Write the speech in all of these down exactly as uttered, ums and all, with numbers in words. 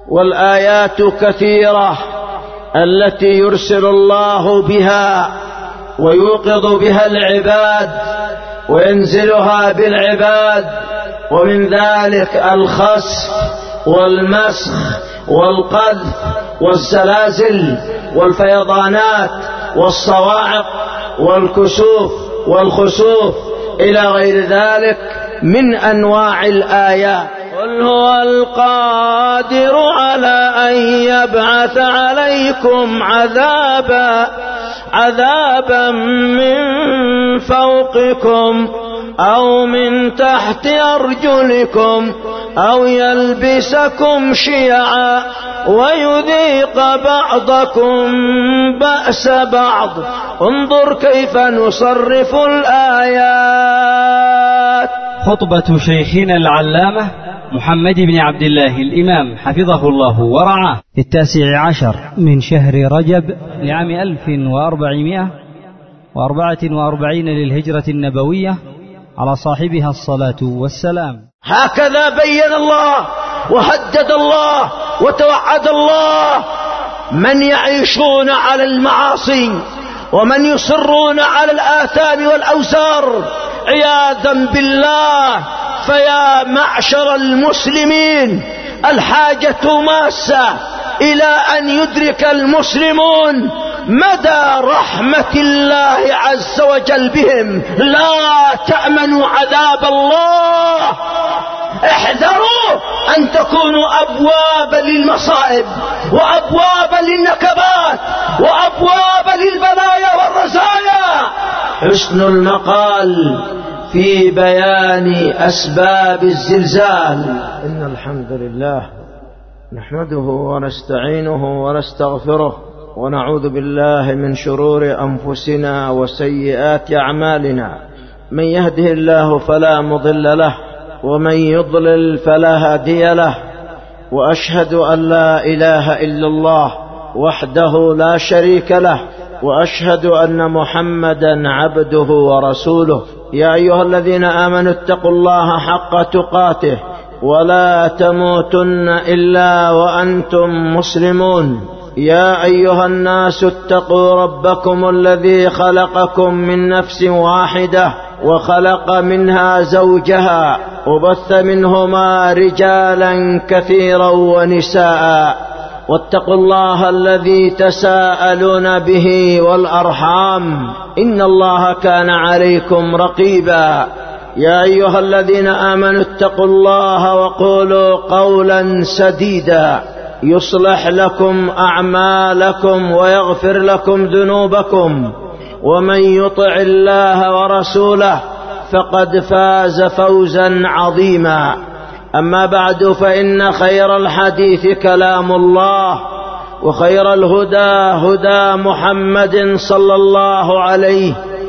والآيات كثيرة التي يرسل الله بها ويوقظ بها العباد وينزلها بالعباد، ومن ذلك الخسف والمسخ والقذف والزلازل والفيضانات والصواعق والكسوف والخسوف إلى غير ذلك من أنواع الآيات. قل هو القادر على أن يبعث عليكم عذابا عذابا من فوقكم أو من تحت أرجلكم أو يلبسكم شيعا ويذيق بعضكم بأس بعض. انظر كيف نصرف الآيات. خطبة شيخنا العلامة محمد بن عبد الله الإمام حفظه الله ورعاه في التاسع عشر من شهر رجب لعام ألف وأربعمائة وأربعة وأربعين للهجرة النبوية على صاحبها الصلاة والسلام. هكذا بين الله وهدد الله وتوعد الله من يعيشون على المعاصي ومن يصرون على الآثام والأوزار عياذا بالله. فيا معشر المسلمين، الحاجة ماسة إلى أن يدرك المسلمون مدى رحمة الله عز وجل بهم. لا تأمنوا عذاب الله، احذروا أن تكونوا أبوابا للمصائب وأبوابا للنكبات وأبوابا للبلايا والرزايا. حسن المقال في بيان أسباب الزلزال. إن الحمد لله نحمده ونستعينه ونستغفره ونعوذ بالله من شرور أنفسنا وسيئات أعمالنا. من يهده الله فلا مضل له ومن يضلل فلا هادي له، وأشهد أن لا إله إلا الله وحده لا شريك له، وأشهد أن محمدا عبده ورسوله. يا أيها الذين آمنوا اتقوا الله حق تقاته ولا تموتن إلا وأنتم مسلمون. يا أيها الناس اتقوا ربكم الذي خلقكم من نفس واحدة وخلق منها زوجها وبث منهما رجالا كثيرا ونساء، واتقوا الله الذي تساءلون به والأرحام إن الله كان عليكم رقيبا. يا أيها الذين آمنوا اتقوا الله وقولوا قولا سديدا يصلح لكم أعمالكم ويغفر لكم ذنوبكم، ومن يطع الله ورسوله فقد فاز فوزا عظيما. أما بعد، فإن خير الحديث كلام الله، وخير الهدى هدى محمد صلى الله عليه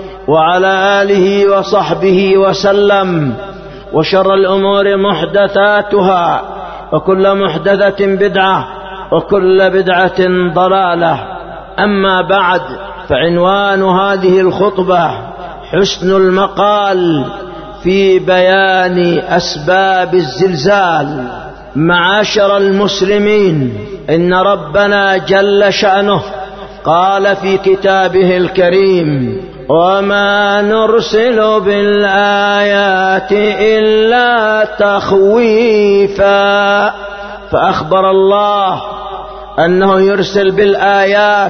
وعلى آله وصحبه وسلم، وشر الأمور محدثاتها، وكل محدثة بدعة، وكل بدعة ضلالة. أما بعد، فعنوان هذه الخطبة حسن المقال في بيان أسباب الزلزال. معاشر المسلمين، إن ربنا جل شأنه قال في كتابه الكريم: وما نرسل بالآيات إلا تخويفا. فأخبر الله أنه يرسل بالآيات،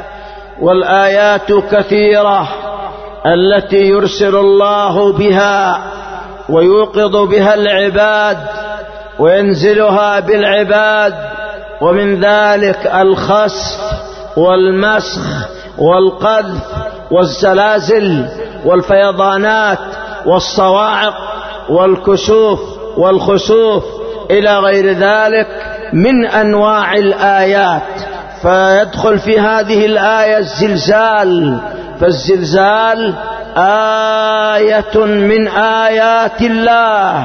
والآيات كثيرة التي يرسل الله بها ويوقظ بها العباد وينزلها بالعباد، ومن ذلك الخسف والمسخ والقذف والزلازل والفيضانات والصواعق والكسوف والخسوف إلى غير ذلك من أنواع الآيات. فيدخل في هذه الآية الزلزال، فالزلزال آية من آيات الله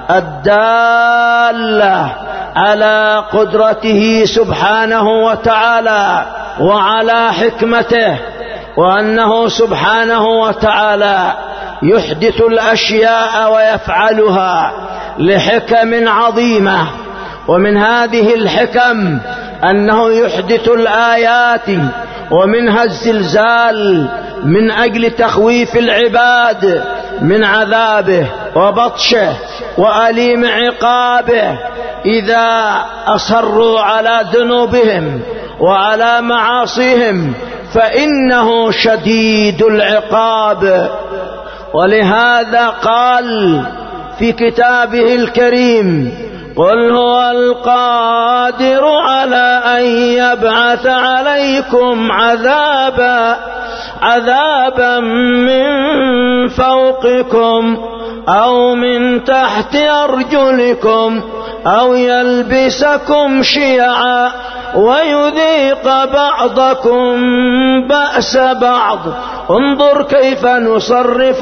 الدالة على قدرته سبحانه وتعالى وعلى حكمته، وأنه سبحانه وتعالى يحدث الأشياء ويفعلها لحكم عظيمة ومن هذه الحكم أنه يحدث الآيات ومنها الزلزال من أجل تخويف العباد من عذابه وبطشه وأليم عقابه إذا أصروا على ذنوبهم وعلى معاصيهم، فإنه شديد العقاب. ولهذا قال في كتابه الكريم: قل هو القادر على أن يبعث عليكم عذابا عذابا من فوقكم أو من تحت أرجلكم أو يلبسكم شيعا ويذيق بعضكم بأس بعض. انظر كيف نصرف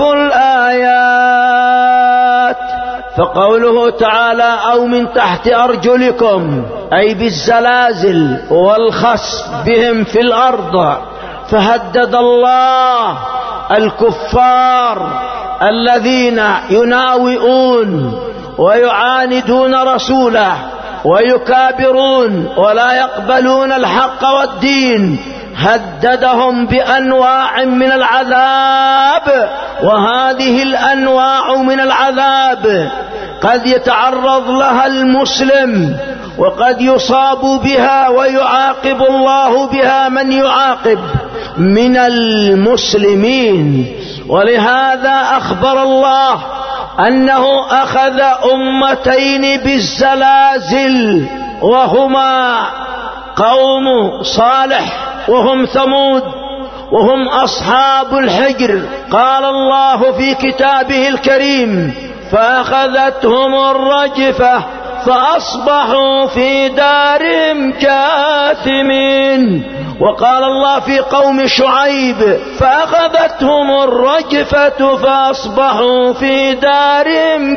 الآيات. فقوله تعالى أو من تحت أرجلكم أي بالزلازل والخسف بهم في الأرض. فهدد الله الكفار الذين يناوئون ويعاندون رسوله ويكابرون ولا يقبلون الحق والدين، هددهم بأنواع من العذاب. وهذه الأنواع من العذاب قد يتعرض لها المسلم وقد يصاب بها ويعاقب الله بها من يعاقب من المسلمين. ولهذا أخبر الله أنه أخذ أمتين بالزلازل وهما قوم صالح وهم ثمود وهم أصحاب الحجر. قال الله في كتابه الكريم: فأخذتهم الرجفة فأصبحوا في دارهم جاثمين. وقال الله في قوم شعيب: فأخذتهم الرجفة فأصبحوا في دارهم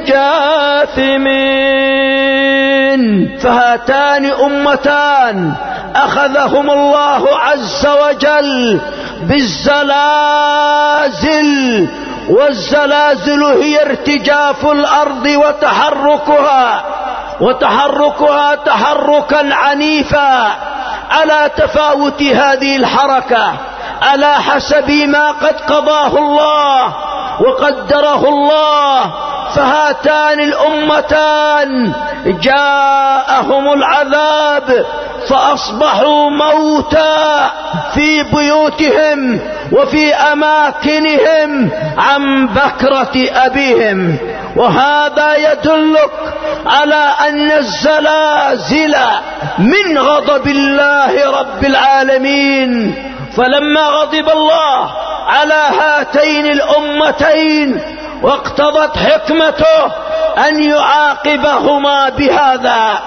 جاثمين. فهاتان أمتان أخذهم الله عز وجل بالزلازل، والزلازل هي ارتجاف الأرض وتحركها وتحركها تحركا عنيفا على تفاوت هذه الحركة على حسب ما قد قضاه الله وقدره الله. فهاتان الأمتان جاءهم العذاب فأصبحوا موتى في بيوتهم وفي أماكنهم عن بكرة أبيهم. وهذا يدلك على أن الزلازل من غضب الله رب العالمين. فلما غضب الله على هاتين الأمتين واقتضت حكمته أن يعاقبهما بهذا،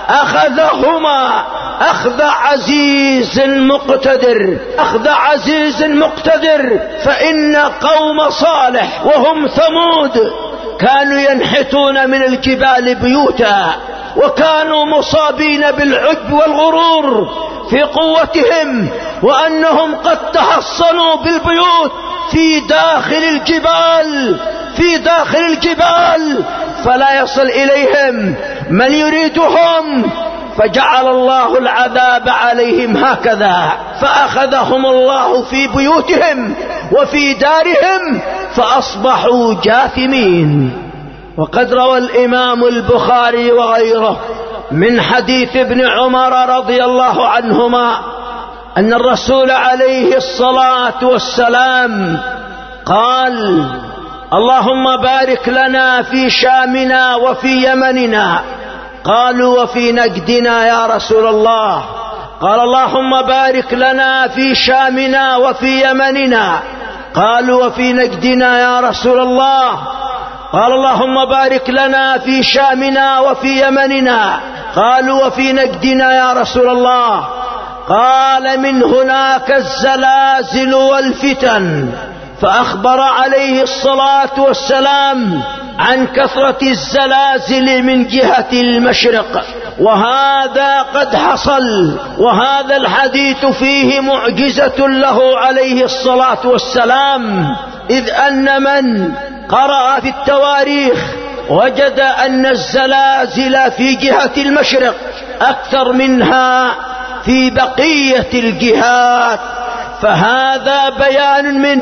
أخذهما أخذ عزيز مقتدر أخذ عزيز مقتدر. فإن قوم صالح وهم ثمود كانوا ينحتون من الجبال بيوتا، وكانوا مصابين بالعجب والغرور في قوتهم، وأنهم قد تحصنوا بالبيوت في داخل الجبال في داخل الجبال فلا يصل إليهم من يريدهم. فجعل الله العذاب عليهم هكذا، فأخذهم الله في بيوتهم وفي دارهم فأصبحوا جاثمين. وقد روى الإمام البخاري وغيره من حديث ابن عمر رضي الله عنهما أن الرسول عليه الصلاة والسلام قال: اللهم بارك لنا في شامنا وفي يمننا. قالوا: وفي نجدنا يا رسول الله؟ قال: اللهم بارك لنا في شامنا وفي يمننا. قالوا: وفي نجدنا يا رسول الله؟ قال: اللهم بارك لنا في شامنا وفي يمننا. قالوا: وفي نجدنا يا رسول الله؟ قال: من هناك الزلازل والفتن. فأخبر عليه الصلاة والسلام عن كثرة الزلازل من جهة المشرق، وهذا قد حصل. وهذا الحديث فيه معجزة له عليه الصلاة والسلام، إذ أن من قرأ في التواريخ وجد أن الزلازل في جهة المشرق أكثر منها في بقية الجهات، فهذا بيان منه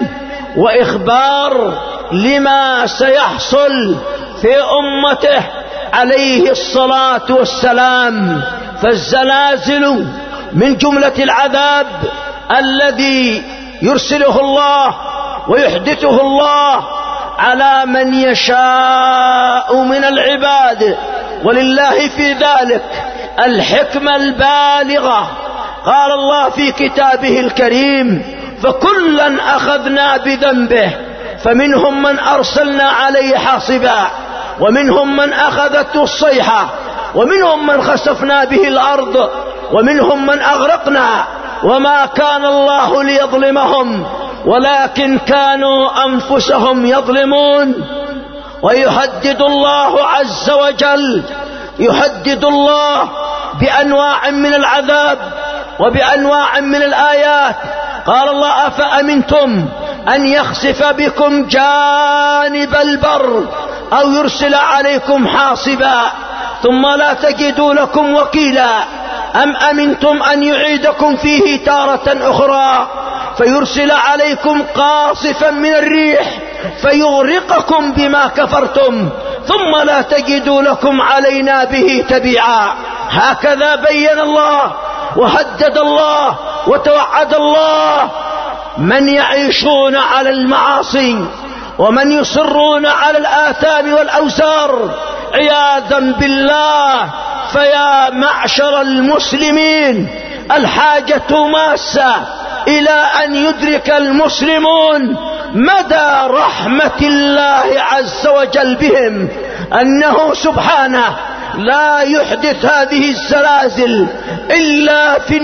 وإخبار لما سيحصل في أمته عليه الصلاة والسلام. فالزلازل من جملة العذاب الذي يرسله الله ويحدثه الله على من يشاء من العباد، ولله في ذلك الحكمة البالغة. قال الله في كتابه الكريم: فكلا أخذنا بذنبه، فمنهم من أرسلنا عليه حاصبا، ومنهم من أخذته الصيحة، ومنهم من خسفنا به الأرض، ومنهم من أغرقنا، وما كان الله ليظلمهم ولكن كانوا أنفسهم يظلمون. ويهدد الله عز وجل، يهدد الله بأنواع من العذاب وبأنواع من الآيات. قال الله: أفأمنتم أن يخسف بكم جانب البر أو يرسل عليكم حاصبا ثم لا تجدوا لكم وكيلا، أم أمنتم أن يعيدكم فيه تارة أخرى فيرسل عليكم قاصفا من الريح فيغرقكم بما كفرتم ثم لا تجدوا لكم علينا به تبيعا. هكذا بين الله وهدد الله وتوعد الله من يعيشون على المعاصي ومن يصرون على الآثام والأوزار عياذا بالله. فيا معشر المسلمين، الحاجة ماسة إلى أن يدرك المسلمون مدى رحمة الله عز وجل بهم، أنه سبحانه لا يحدث هذه الزلازل إلا في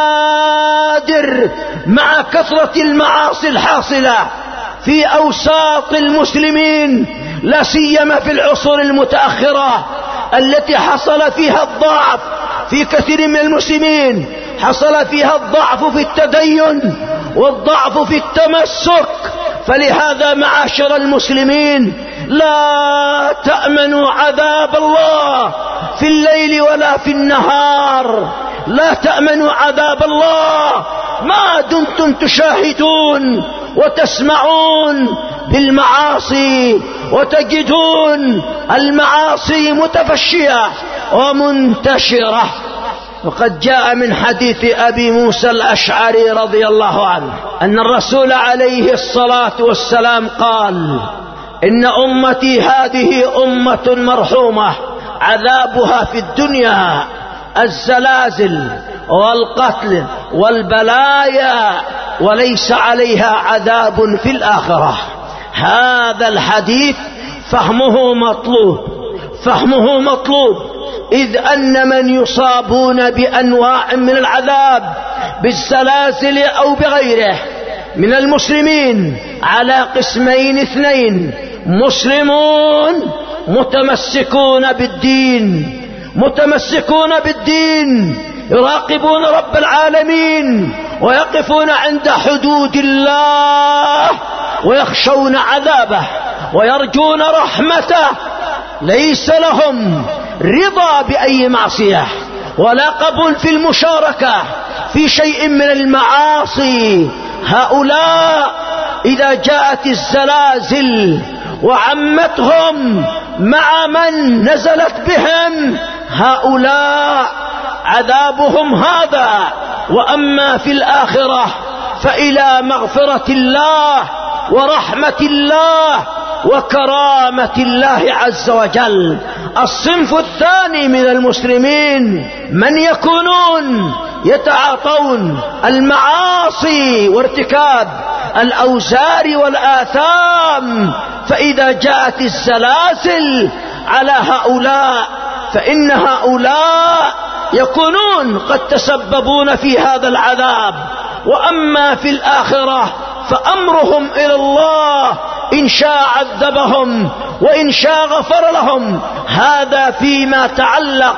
النادر مع كثرة المعاصي الحاصلة في أوساط المسلمين، لا سيما في العصور المتأخرة التي حصل فيها الضعف في كثير من المسلمين، حصل فيها الضعف في التدين والضعف في التمسك. فلهذا معاشر المسلمين، لا تأمنوا عذاب الله في الليل ولا في النهار، لا تأمنوا عذاب الله ما دمتم تشاهدون وتسمعون بالمعاصي وتجدون المعاصي متفشية ومنتشرة. وقد جاء من حديث أبي موسى الأشعري رضي الله عنه أن الرسول عليه الصلاة والسلام قال: إن أمتي هذه أمة مرحومة، عذابها في الدنيا الزلازل والقتل والبلايا، وليس عليها عذاب في الآخرة. هذا الحديث فهمه مطلوب، فهمه مطلوب، إذ أن من يصابون بأنواع من العذاب بالزلازل أو بغيره من المسلمين على قسمين اثنين: مسلمون متمسكون بالدين، متمسكون بالدين يراقبون رب العالمين ويقفون عند حدود الله ويخشون عذابه ويرجون رحمته، ليس لهم رضا بأي معصية ولا قبول في المشاركة في شيء من المعاصي. هؤلاء إذا جاءت الزلازل وعمتهم مع من نزلت بهم، هؤلاء عذابهم هذا. وأما في الآخرة فإلى مغفرة الله ورحمة الله وكرامة الله عز وجل. الصنف الثاني من المسلمين من يكونون يتعاطون المعاصي وارتكاب الأوزار والآثام، فإذا جاءت الزلازل على هؤلاء فإن هؤلاء يكونون قد تسببون في هذا العذاب. وأما في الآخرة فأمرهم إلى الله، إن شاء عذبهم وإن شاء غفر لهم. هذا فيما تعلق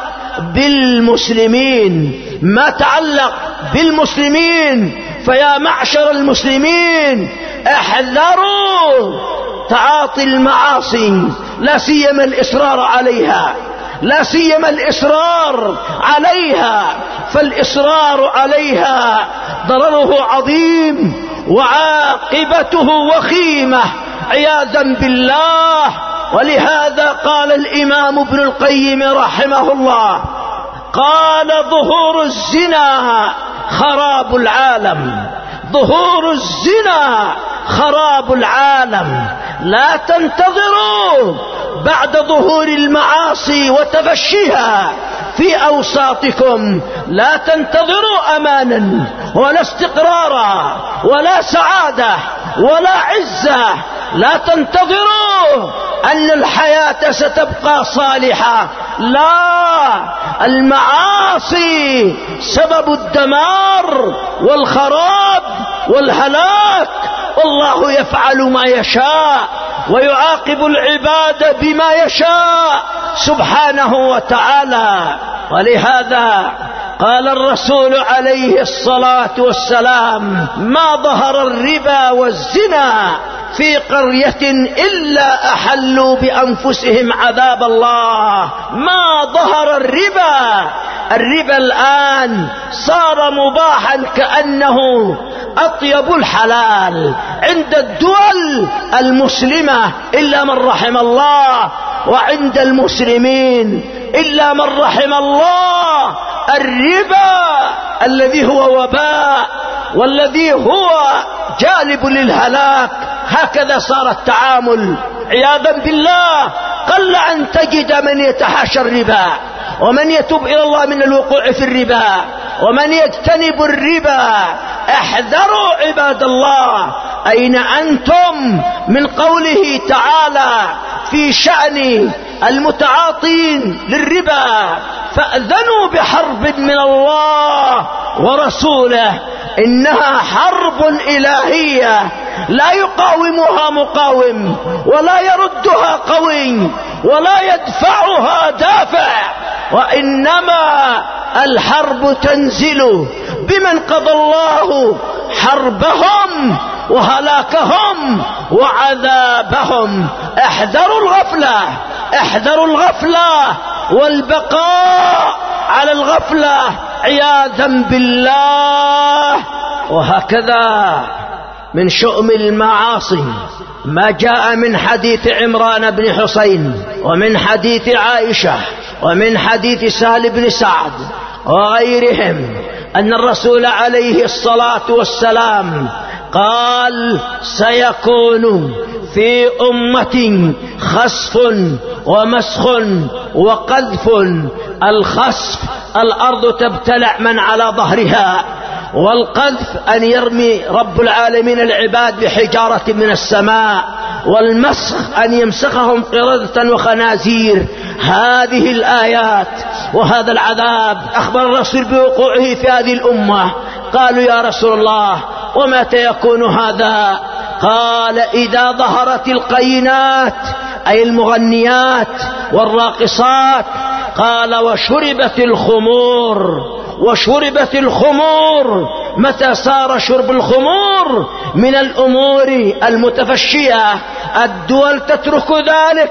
بالمسلمين. ما تعلق بالمسلمين فيا معشر المسلمين احذروا تعاطي المعاصي، لا سيما الإصرار عليها، لا سيما الإصرار عليها، فالإصرار عليها ضرره عظيم وعاقبته وخيمة عياذا بالله. ولهذا قال الإمام ابن القيم رحمه الله، قال ظهور الزنا خراب العالم، ظهور الزنا خراب العالم. لا تنتظروا بعد ظهور المعاصي وتفشيها في أوساطكم، لا تنتظروا أمانا ولا استقرارا ولا سعادة ولا عزة، لا تنتظروا أن الحياة ستبقى صالحة، لا، المعاصي سبب الدمار والخراب والهلاك، والله يفعل ما يشاء ويعاقب العباد بما يشاء سبحانه وتعالى. ولهذا قال الرسول عليه الصلاة والسلام: ما ظهر الربا والزنا في قرية إلا أحلوا بأنفسهم عذاب الله. ما ظهر الربا، الربا الآن صار مباحا كأنه أطيب الحلال عند الدول المسلمة إلا من رحم الله، وعند المسلمين إلا من رحم الله. الربا الذي هو وباء والذي هو جالب للهلاك، هكذا صار التعامل عياذا بالله. قل أن تجد من يتحاشى الربا ومن يتوب إلى الله من الوقوع في الربا ومن يجتنب الربا. احذروا عباد الله، أين أنتم من قوله تعالى في شأن المتعاطين للربا: فأذنوا بحرب من الله ورسوله. إنها حرب إلهية لا يقاومها مقاوم ولا يردها قوي ولا يدفعها دافع، وإنما الحرب تنزل بمن قضى الله حربهم وهلاكهم وعذابهم. احذروا الغفلة، احذروا الغفلة والبقاء على الغفلة عياذا بالله. وهكذا من شؤم المعاصي ما جاء من حديث عمران بن حسين ومن حديث عائشة ومن حديث سهل بن سعد وغيرهم أن الرسول عليه الصلاة والسلام قال: سيكون في أمة خسف ومسخ وقذف. الخسف الأرض تبتلع من على ظهرها، والقذف أن يرمي رب العالمين العباد بحجارة من السماء، والمسخ أن يمسخهم قردة وخنازير. هذه الآيات وهذا العذاب أخبر الرسول بوقوعه في هذه الأمة. قالوا: يا رسول الله ومتى يكون هذا؟ قال: إذا ظهرت القينات، أي المغنيات والراقصات. قال: وشربت الخمور، وشربت الخمور. متى صار شرب الخمور من الأمور المتفشية؟ الدول تترك ذلك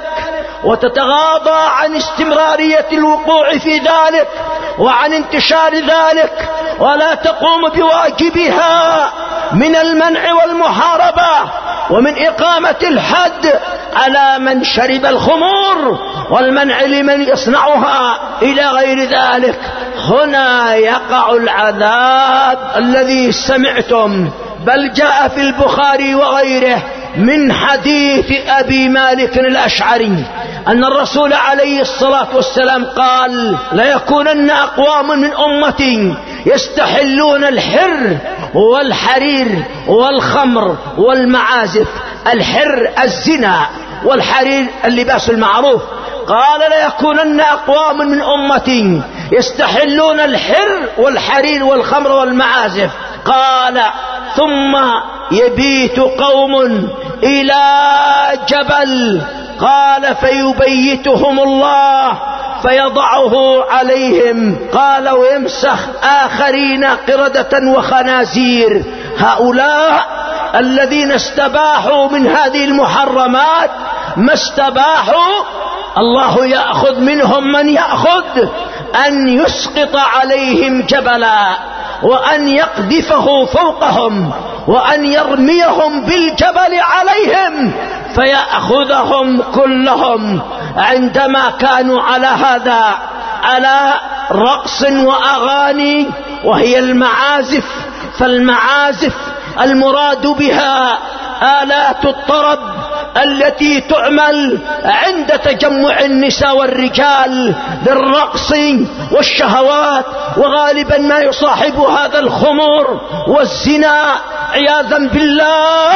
وتتغاضى عن استمرارية الوقوع في ذلك وعن انتشار ذلك، ولا تقوم بواجبها من المنع والمحاربة ومن إقامة الحد على من شرب الخمور والمنع لمن يصنعها إلى غير ذلك. هنا يقع العذاب الذي سمعتم، بل جاء في البخاري وغيره من حديث أبي مالك الأشعري أن الرسول عليه الصلاة والسلام قال: ليكونن أقوام من أمتي يستحلون الحر والحرير والخمر والمعازف. الحر الزنا، والحرير اللباس المعروف. قال: ليكونن أقوام من أمتي يستحلون الحر والحرير والخمر والمعازف. قال: ثم يبيت قوم إلى جبل، قال: فيبيتهم الله فيضعه عليهم، قال: ويمسخ آخرين قردة وخنازير. هؤلاء الذين استباحوا من هذه المحرمات ما استباحوا، الله يأخذ منهم من يأخذ، أن يسقط عليهم جبلا، وأن يقذفه فوقهم، وأن يرميهم بالجبل عليهم فيأخذهم كلهم. عندما كانوا على هذا، على رقص وأغاني وهي المعازف، فالمعازف المراد بها آلات الطرب التي تعمل عند تجمع النساء والرجال للرقص والشهوات، وغالبا ما يصاحب هذا الخمور والزنا عياذا بالله.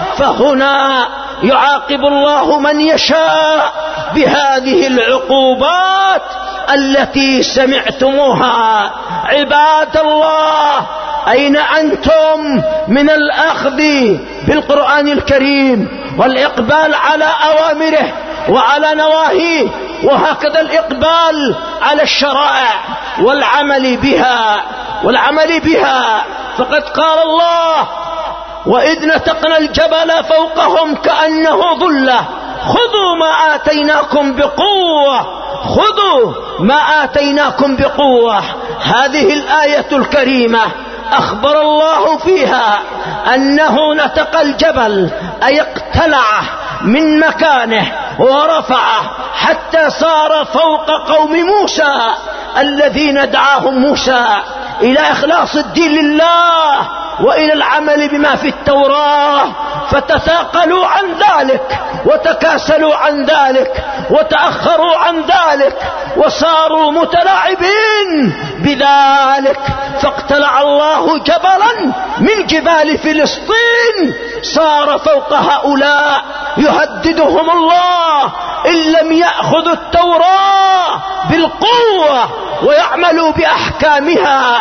فهنا يعاقب الله من يشاء بهذه العقوبات التي سمعتموها. عباد الله، أين أنتم من الأخذ بالقرآن الكريم والإقبال على أوامره وعلى نواهيه، وهكذا الإقبال على الشرائع والعمل بها والعمل بها فقد قال الله: وإذ نتقنا الجبل فوقهم كأنه ظلة خذوا ما آتيناكم بقوة خذوا ما آتيناكم بقوة. هذه الآية الكريمة أخبر الله فيها أنه نتق الجبل، أي اقتلعه من مكانه ورفعه حتى صار فوق قوم موسى الذين دعاهم موسى إلى إخلاص الدين لله وإلى العمل بما في التوراة، فتثاقلوا عن ذلك وتكاسلوا عن ذلك وتأخروا عن ذلك وصاروا متلاعبين بذلك، فاقتلع الله جبلا من جبال فلسطين صار فوق هؤلاء يهددهم الله إن لم يأخذوا التوراة بالقوة ويعملوا بأحكامها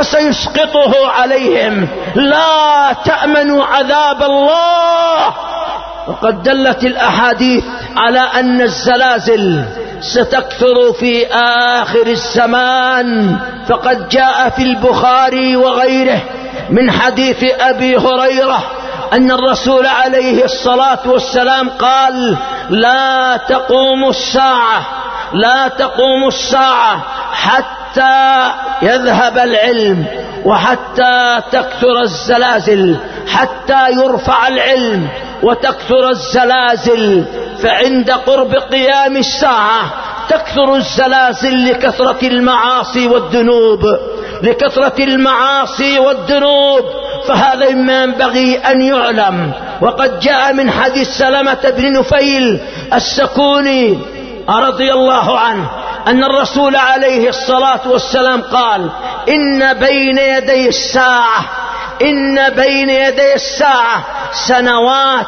فسيسقطه عليهم. لا تأمنوا عذاب الله. وقد دلت الأحاديث على أن الزلازل ستكثر في آخر الزمان، فقد جاء في البخاري وغيره من حديث أبي هريرة أن الرسول عليه الصلاة والسلام قال: لا تقوم الساعة لا تقوم الساعة حتى يذهب العلم، وحتى تكثر الزلازل، حتى يرفع العلم وتكثر الزلازل. فعند قرب قيام الساعة تكثر الزلازل لكثرة المعاصي والذنوب لكثرة المعاصي والذنوب فهذا ما ينبغي أن يعلم. وقد جاء من حديث سلمة بن نفيل السكوني رضي الله عنه أن الرسول عليه الصلاة والسلام قال: إن بين يدي الساعة إن بين يدي الساعة سنوات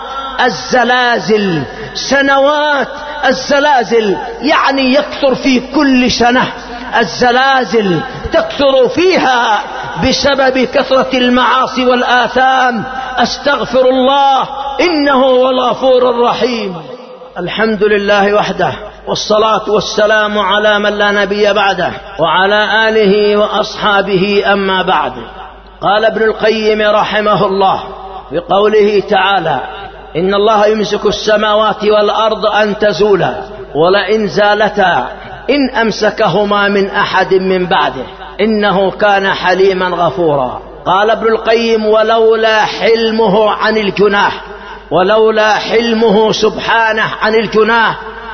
الزلازل سنوات الزلازل يعني يكثر في كل سنة الزلازل، تكثر فيها بسبب كثرة المعاصي والآثام. أستغفر الله إنه هو الغفور الرحيم. الحمد لله وحده، والصلاة والسلام على من لا نبي بعده وعلى آله وأصحابه. أما بعد، قال ابن القيم رحمه الله بقوله تعالى: إن الله يمسك السماوات والأرض أن تزولا ولئن زالتا إن أمسكهما من أحد من بعده إنه كان حليما غفورا. قال ابن القيم: ولولا حلمه عن الجناح ولولا حلمه سبحانه عن الجناح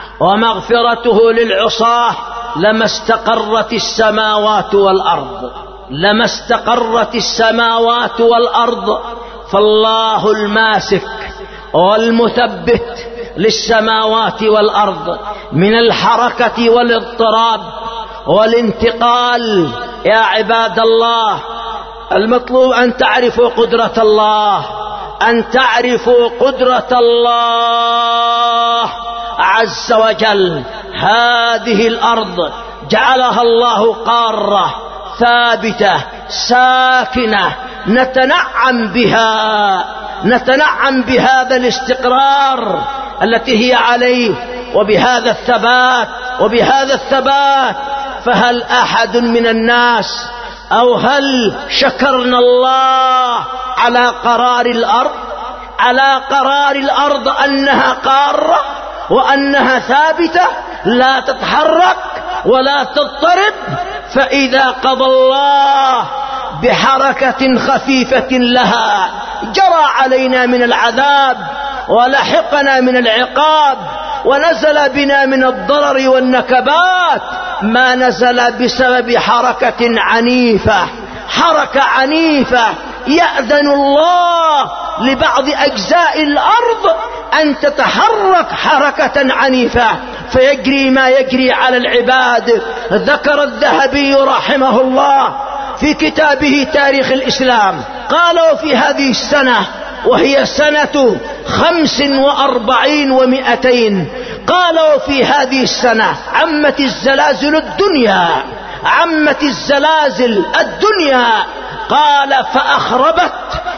ومغفرته للعصاة لما استقرت السماوات والأرض لما استقرت السماوات والأرض فالله الماسك والمثبت للسماوات والأرض من الحركة والاضطراب والانتقال. يا عباد الله، المطلوب أن تعرفوا قدرة الله أن تعرفوا قدرة الله عز وجل. هذه الأرض جعلها الله قارة ثابتة ساكنة نتنعم بها نتنعم بهذا الاستقرار التي هي عليه وبهذا الثبات وبهذا الثبات فهل أحد من الناس أو هل شكرنا الله على قرار الأرض؟ على قرار الأرض أنها قارة وأنها ثابتة لا تتحرك ولا تضطرب، فإذا قضى الله بحركة خفيفة لها جرى علينا من العذاب ولحقنا من العقاب ونزل بنا من الضرر والنكبات ما نزل بسبب حركة عنيفة، حركة عنيفة يأذن الله لبعض أجزاء الأرض أن تتحرك حركة عنيفة فيجري ما يجري على العباد. ذكر الذهبي رحمه الله في كتابه تاريخ الإسلام، قالوا في هذه السنة وهي سنة خمس وأربعين ومئتين، قالوا في هذه السنة عمت الزلازل الدنيا، عمت الزلازل الدنيا، قال فأخربت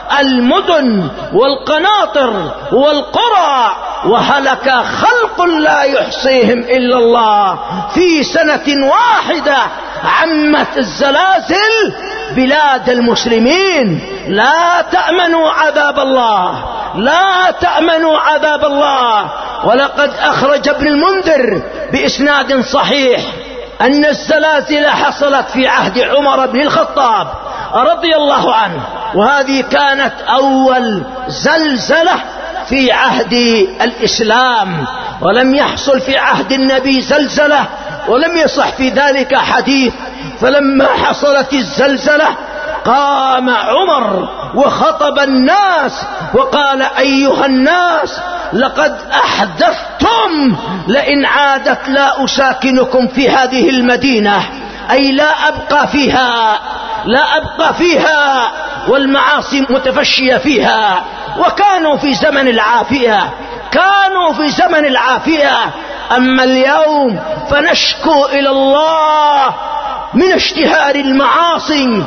المدن والقناطر والقرى وهلك خلق لا يحصيهم إلا الله. في سنة واحدة عمت الزلازل بلاد المسلمين. لا تأمنوا عذاب الله، لا تأمنوا عذاب الله. ولقد أخرج ابن المنذر بإسناد صحيح أن الزلازل حصلت في عهد عمر بن الخطاب رضي الله عنه، وهذه كانت أول زلزلة في عهد الإسلام، ولم يحصل في عهد النبي زلزلة ولم يصح في ذلك حديث. فلما حصلت الزلزلة قام عمر وخطب الناس وقال أيها الناس لقد أحدثتم، لئن عادت لا أساكنكم في هذه المدينة، أي لا أبقى فيها، لا أبقى فيها، والمعاصي متفشية فيها. وكانوا في زمن العافية، كانوا في زمن العافية. أما اليوم فنشكو إلى الله من اشتهار المعاصي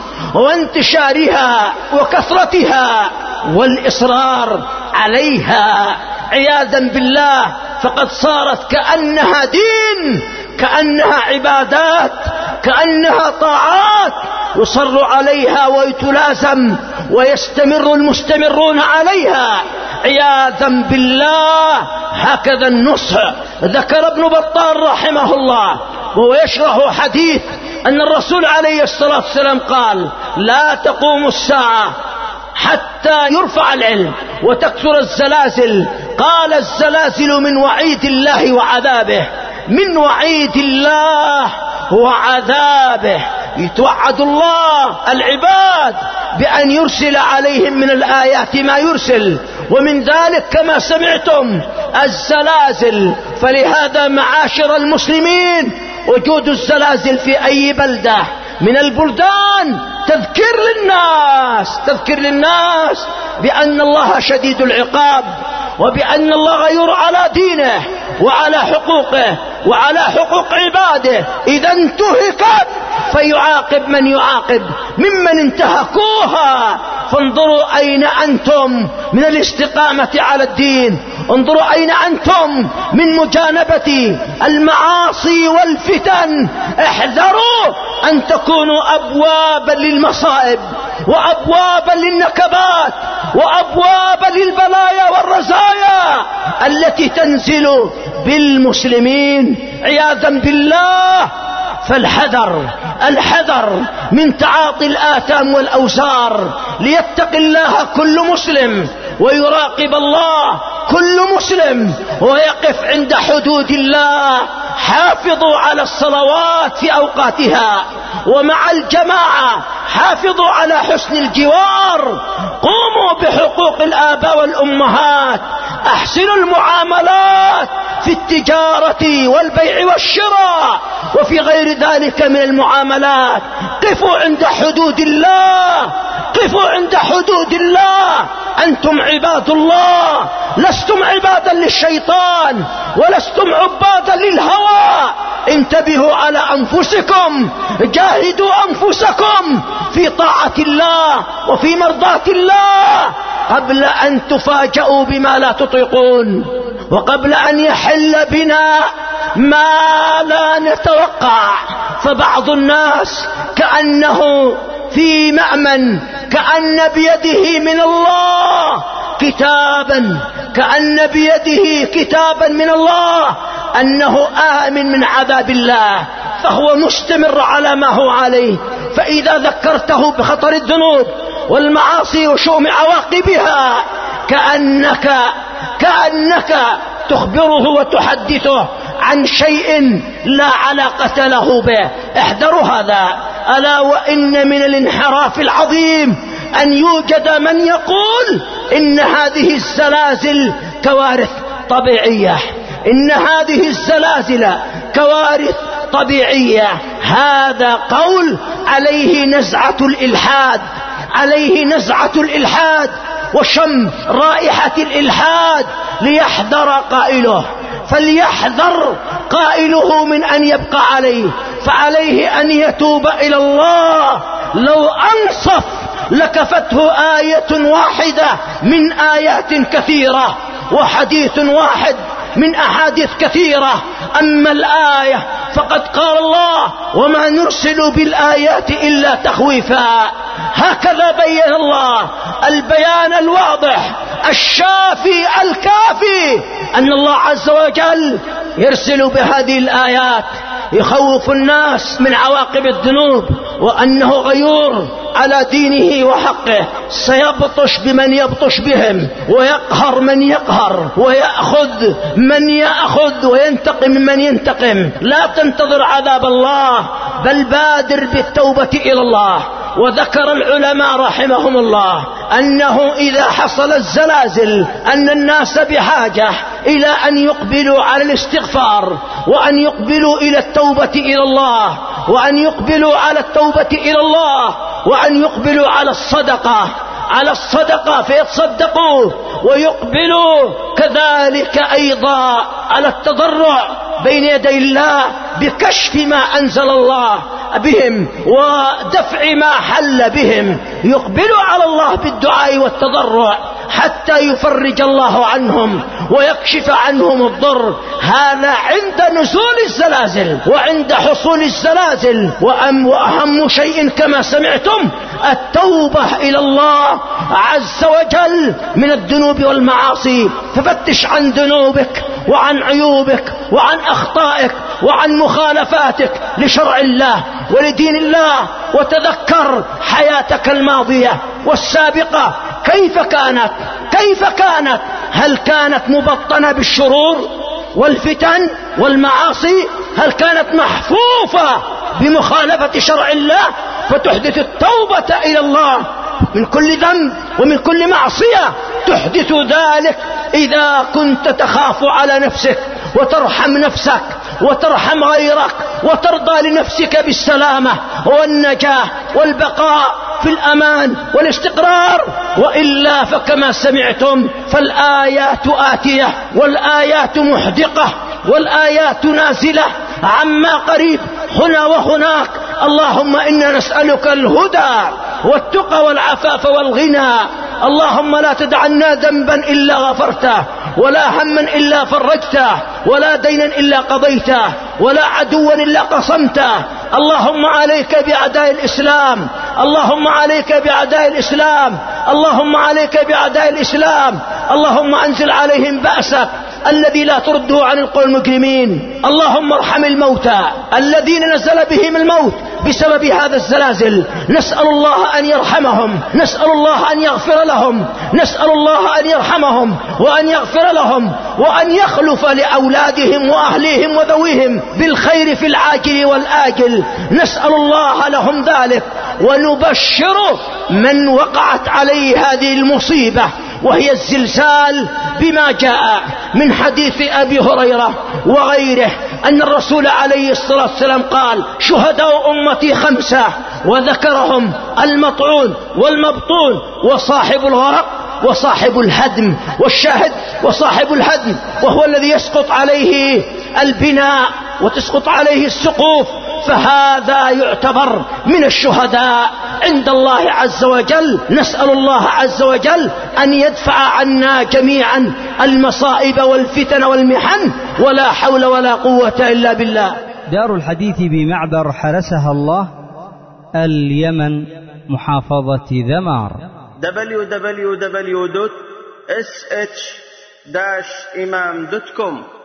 وانتشارها وكثرتها والإصرار عليها عياذا بالله، فقد صارت كأنها دين، كأنها عبادات، كأنها طاعات يصر عليها ويتلازم ويستمر المستمرون عليها عياذا بالله. هكذا النصح ذكر ابن بطال رحمه الله وهو يشرح حديث أن الرسول عليه الصلاة والسلام قال لا تقوم الساعة حتى يرفع العلم وتكثر الزلازل. قال الزلازل من وعيد الله وعذابه، من وعيد الله وعذابه. يتوعد الله العباد بأن يرسل عليهم من الآيات ما يرسل، ومن ذلك كما سمعتم الزلازل. فلهذا معاشر المسلمين وجود الزلازل في أي بلدة من البلدان تذكير للناس، تذكير للناس بأن الله شديد العقاب، وبأن الله غير على دينه وعلى حقوقه وعلى حقوق عباده. إذا انتهكت فيعاقب من يعاقب ممن انتهكوها. فانظروا أين أنتم من الاستقامة على الدين، انظروا أين أنتم من مجانبة المعاصي والفتن. احذروا أن تكونوا أبوابا للمصائب وأبوابا للنكبات وأبوابا للبلايا والرزايا التي تنزل بالمسلمين عياذا بالله. فالحذر، الحذر من تعاطي الآثام والأوزار. ليتق الله كل مسلم ويراقب الله كل مسلم ويقف عند حدود الله. حافظوا على الصلوات في أوقاتها ومع الجماعة، حافظوا على حسن الجوار، قوموا بحقوق الآباء والأمهات، أحسنوا المعاملات في التجارة والبيع والشراء وفي غير ذلك من المعاملات. قفوا عند حدود الله، قفوا عند حدود الله. أنتم عباد الله، لستم عبادا للشيطان ولستم عبادا للهوى. انتبهوا على أنفسكم، جاهدوا أنفسكم في طاعة الله وفي مرضاة الله قبل أن تفاجئوا بما لا تطيقون، وقبل أن يحل بنا ما لا نتوقع. فبعض الناس كأنه في مأمن، كأن بيده من الله كتابا كأن بيده كتابا من الله أنه آمن من عذاب الله، فهو مستمر على ما هو عليه. فإذا ذكرته بخطر الذنوب والمعاصي وشؤم عواقبها كأنك كأنك تخبره وتحدثه عن شيء لا علاقة له به. احذروا هذا. ألا وإن من الانحراف العظيم أن يوجد من يقول إن هذه الزلازل كوارث طبيعية، إن هذه الزلازل كوارث طبيعية. هذا قول عليه نزعة الإلحاد، عليه نزعة الإلحاد وشم رائحة الإلحاد. ليحذر قائله، فليحذر قائله من أن يبقى عليه، فعليه أن يتوب إلى الله. لو أنصف لكفته آية واحدة من آيات كثيرة وحديث واحد من أحاديث كثيرة. أما الآية فقد قال الله: وما نرسل بالآيات إلا تخويفا. هكذا بين الله البيان الواضح الشافي الكافي أن الله عز وجل يرسل بهذه الآيات يخوف الناس من عواقب الذنوب، وأنه غيور على دينه وحقه، سيبطش بمن يبطش بهم، ويقهر من يقهر، ويأخذ من يأخذ، وينتقم من ينتقم. لا تنتظر عذاب الله، بل بادر بالتوبة إلى الله. وذكر العلماء رحمهم الله أنه إذا حصل الزلازل أن الناس بحاجة إلى أن يقبلوا على الاستغفار، وأن يقبلوا إلى التوبة إلى الله، وأن يقبلوا على التوبة إلى الله، وأن يقبلوا على الصدقة على الصدقة فيتصدقوا، ويقبلوا كذلك أيضا على التضرع بين يدي الله بكشف ما أنزل الله بهم ودفع ما حل بهم. يقبلوا على الله بالدعاء والتضرع حتى يفرج الله عنهم ويكشف عنهم الضر. هذا عند نزول الزلازل وعند حصول الزلازل. وأم وأهم شيء كما سمعتم التوبة إلى الله عز وجل من الذنوب والمعاصي. ففتش عن ذنوبك وعن عيوبك وعن أخطائك وعن مخالفاتك لشرع الله ولدين الله، وتذكر حياتك الماضية والسابقة كيف كانت كيف كانت هل كانت مبطنة بالشرور والفتن والمعاصي؟ هل كانت محفوفة بمخالفة شرع الله؟ فتحدث التوبة إلى الله من كل ذنب ومن كل معصية. تحدث ذلك إذا كنت تخاف على نفسك وترحم نفسك وترحم غيرك وترضى لنفسك بالسلامة والنجاة والبقاء في الأمان والاستقرار. وإلا فكما سمعتم فالآيات آتية والآيات محدقة والآيات نازلة عما قريب هنا وهناك. اللهم إنا نسألك الهدى والتقى والعفاف والغنى. اللهم لا تدعنا ذنبا إلا غفرته، ولا هما إلا فرجته، ولا دينا إلا قضيته، ولا عدوا إلا قصمته. اللهم عليك بأعداء الإسلام، اللهم عليك بأعداء الإسلام، اللهم عليك بأعداء الإسلام. اللهم أنزل عليهم بأسك الذي لا ترده عن القوم المجرمين. اللهم ارحم الموتى الذين نزل بهم الموت بسبب هذا الزلازل. نسأل الله أن يرحمهم، نسأل الله أن يغفر لهم، نسأل الله أن يرحمهم وأن يغفر لهم، وأن يخلف لأولادهم وأهليهم وذويهم بالخير في العاجل والآجل. نسأل الله لهم ذلك. ونبشر من وقعت عليه هذه المصيبة وهي الزلزال بما جاء من حديث أبي هريرة وغيره أن الرسول عليه الصلاة والسلام قال: شهداء أمتي خمسة، وذكرهم المطعون والمبطون وصاحب الغرق وصاحب الهدم. والشاهد وصاحب الهدم وهو الذي يسقط عليه البناء وتسقط عليه السقوف، فهذا يعتبر من الشهداء عند الله عز وجل. نسأل الله عز وجل أن يدفع عنا جميعا المصائب والفتن والمحن، ولا حول ولا قوة إلا بالله. دار الحديث بمعبر حرسها الله، اليمن، محافظة ذمار. دبليو دبليو دبليو دوت اس اتش imam dot com